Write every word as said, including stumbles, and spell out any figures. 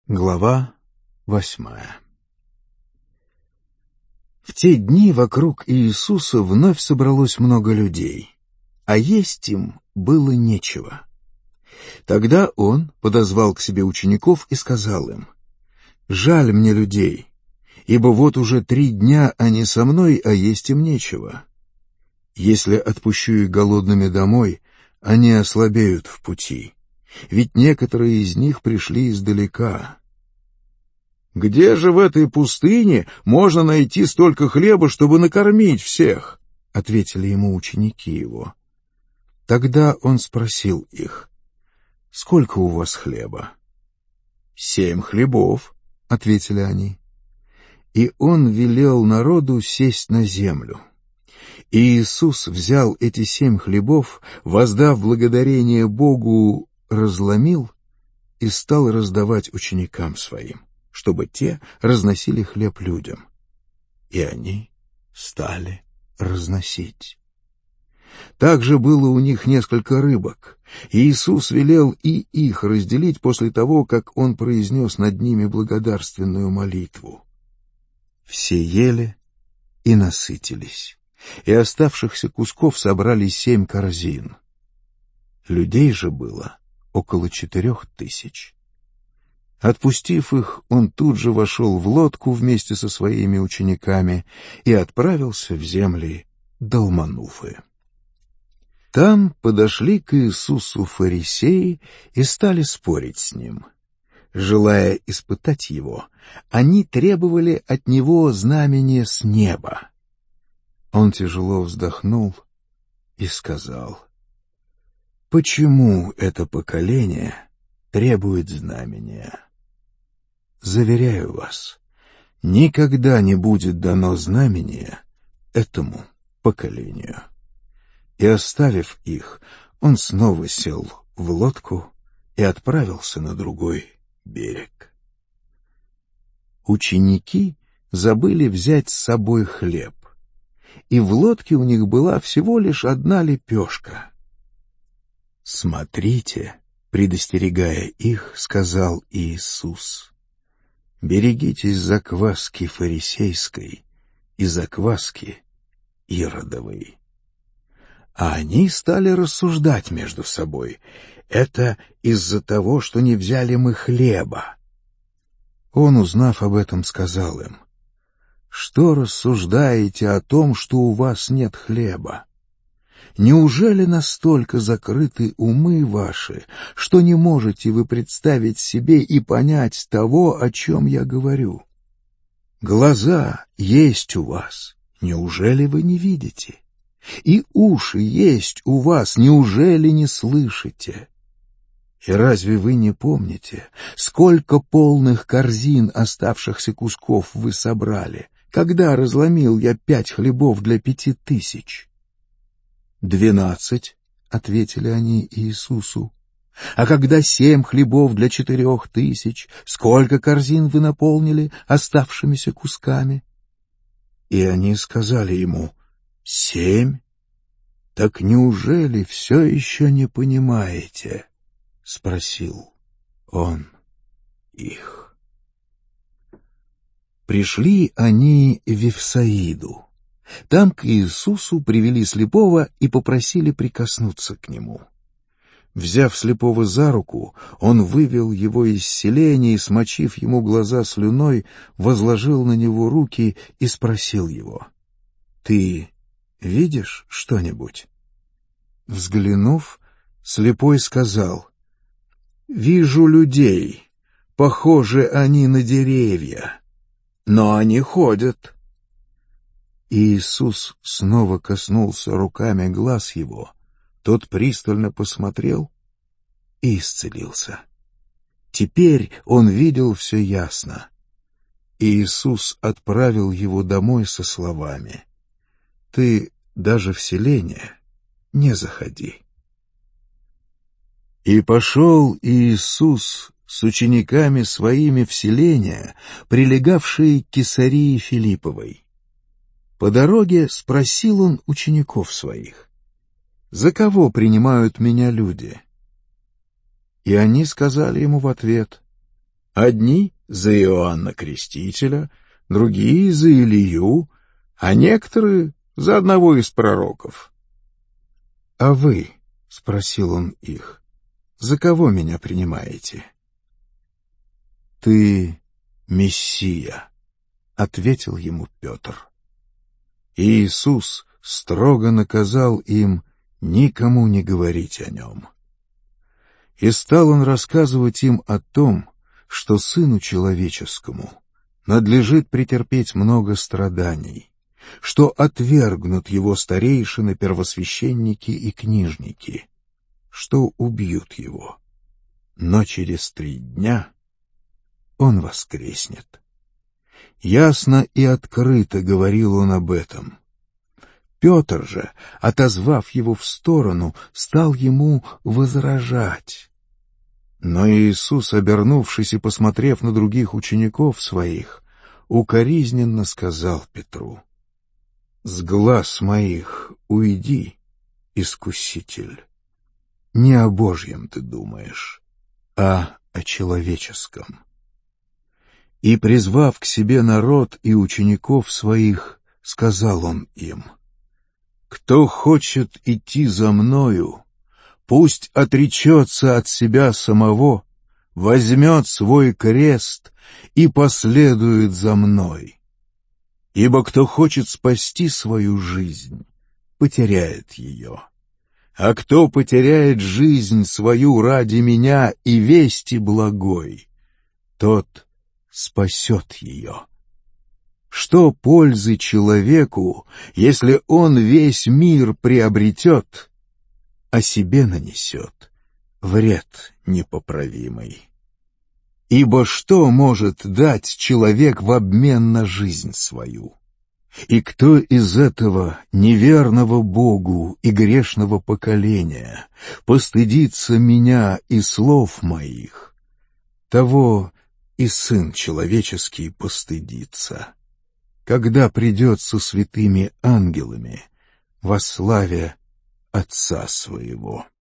Глава восьмая. В те дни вокруг Иисуса вновь собралось много людей, а есть им было нечего. Тогда Он подозвал к себе учеников и сказал им: «Жаль мне людей, ибо вот уже три дня они со мной, а есть им нечего. Если отпущу их голодными домой, они ослабеют в пути, ведь некоторые из них пришли издалека». «Где же в этой пустыне можно найти столько хлеба, чтобы накормить всех?» — ответили ему ученики его. Тогда он спросил их: «Сколько у вас хлеба?» «Семь хлебов», — ответили они. И он велел народу сесть на землю. И Иисус взял эти семь хлебов, воздав благодарение Богу, разломил и стал раздавать ученикам своим, чтобы те разносили хлеб людям. И они стали разносить. Также было у них несколько рыбок, и Иисус велел и их разделить после того, как Он произнес над ними благодарственную молитву. Все ели и насытились, и оставшихся кусков собрали семь корзин. Людей же было около четырех тысяч. Отпустив их, он тут же вошел в лодку вместе со своими учениками и отправился в земли Далмануфы. Там подошли к Иисусу фарисеи и стали спорить с ним. Желая испытать его, они требовали от него знамения с неба. Он тяжело вздохнул и сказал: «Почему это поколение требует знамения? Заверяю вас, никогда не будет дано знамение этому поколению». И, оставив их, он снова сел в лодку и отправился на другой берег. Ученики забыли взять с собой хлеб, и в лодке у них была всего лишь одна лепешка. «Смотрите», — предостерегая их, сказал Иисус: «берегитесь закваски фарисейской и закваски иродовой». А они стали рассуждать между собой: это из-за того, что не взяли мы хлеба. Он, узнав об этом, сказал им: «Что рассуждаете о том, что у вас нет хлеба? Неужели настолько закрыты умы ваши, что не можете вы представить себе и понять того, о чем я говорю? Глаза есть у вас, неужели вы не видите? И уши есть у вас, неужели не слышите? И разве вы не помните, сколько полных корзин оставшихся кусков вы собрали, когда разломил я пять хлебов для пяти тысяч?» «Двенадцать», — ответили они Иисусу. «А когда семь хлебов для четырех тысяч, сколько корзин вы наполнили оставшимися кусками?» И они сказали ему: «Семь? Так неужели все еще не понимаете?» — спросил он их. Пришли они в Вифсаиду. Там к Иисусу привели слепого и попросили прикоснуться к нему. Взяв слепого за руку, он вывел его из селения и, смочив ему глаза слюной, возложил на него руки и спросил его: «Ты видишь что-нибудь?» Взглянув, слепой сказал: «Вижу людей, похожи они на деревья, но они ходят». И Иисус снова коснулся руками глаз его, тот пристально посмотрел и исцелился. Теперь он видел все ясно. И Иисус отправил его домой со словами: «Ты даже в селение не заходи». И пошел Иисус с учениками своими в селения, прилегавшие к Кесарии Филипповой. По дороге спросил он учеников своих: «За кого принимают меня люди?» И они сказали ему в ответ: Одни за Иоанна Крестителя, другие за Илию, а некоторые за одного из пророков. — А вы, — спросил он их, — за кого меня принимаете? — Ты Мессия, — ответил ему Петр. И Иисус строго наказал им никому не говорить о нем. И стал он рассказывать им о том, что Сыну Человеческому надлежит претерпеть много страданий, что отвергнут его старейшины, первосвященники и книжники, что убьют его, но через три дня он воскреснет. Ясно и открыто говорил он об этом. Петр же, отозвав его в сторону, стал ему возражать. Но Иисус, обернувшись и посмотрев на других учеников своих, укоризненно сказал Петру: «С глаз моих уйди, искуситель. Не о Божьем ты думаешь, а о человеческом». И, призвав к себе народ и учеников своих, сказал он им: «Кто хочет идти за мною, пусть отречется от себя самого, возьмет свой крест и последует за мной. Ибо кто хочет спасти свою жизнь, потеряет ее. А кто потеряет жизнь свою ради меня и вести благой, тот спасет ее. Что пользы человеку, если он весь мир приобретет, а себе нанесет вред непоправимый? Ибо что может дать человек в обмен на жизнь свою? И кто из этого неверного Богу и грешного поколения постыдится меня и слов моих, того и Сын Человеческий постыдится, когда придет со святыми ангелами во славе Отца Своего».